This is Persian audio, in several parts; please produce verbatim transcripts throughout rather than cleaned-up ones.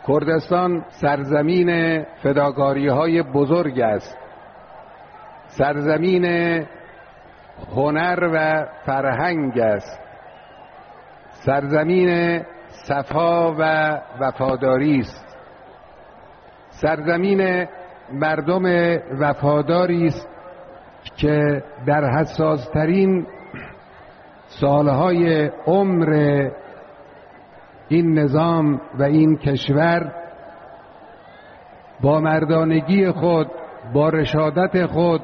کردستان سرزمین فداکاری‌های بزرگ است، سرزمین هنر و فرهنگ است، سرزمین صفا و وفاداری است، سرزمین مردم وفاداری است که در حساس‌ترین سالهای عمر این نظام و این کشور با مردانگی خود، با رشادت خود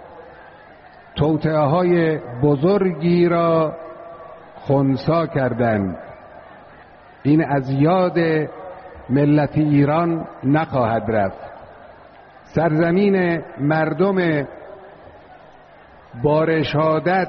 توطئه‌های بزرگی را خنثی کردند. این از یاد ملت ایران نخواهد رفت. سرزمین مردم با رشادت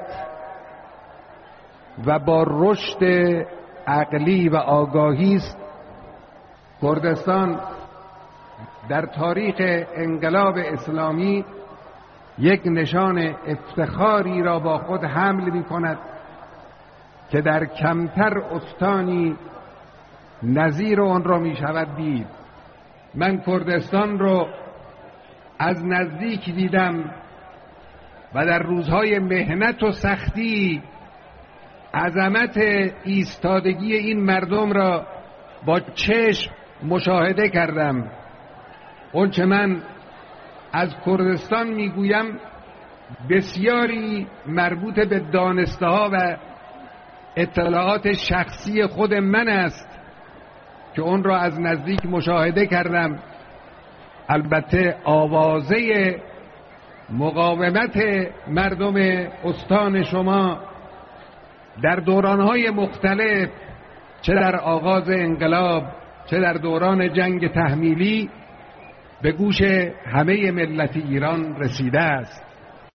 و با رشد عقلی و آگاهی است. کردستان در تاریخ انقلاب اسلامی یک نشان افتخاری را با خود حمل می کند که در کمتر استانی نظیر آن را می شود دید. من کردستان رو از نزدیک دیدم و در روزهای محنت و سختی عظمت ایستادگی این مردم را با چشم مشاهده کردم. اون چه من از کردستان میگویم بسیاری مربوط به دانسته ها و اطلاعات شخصی خود من است که اون را از نزدیک مشاهده کردم. البته آوازه مقاومت مردم استان شما در دورانهای مختلف، چه در آغاز انقلاب چه در دوران جنگ تحمیلی، به گوش همه ملت ایران رسیده است.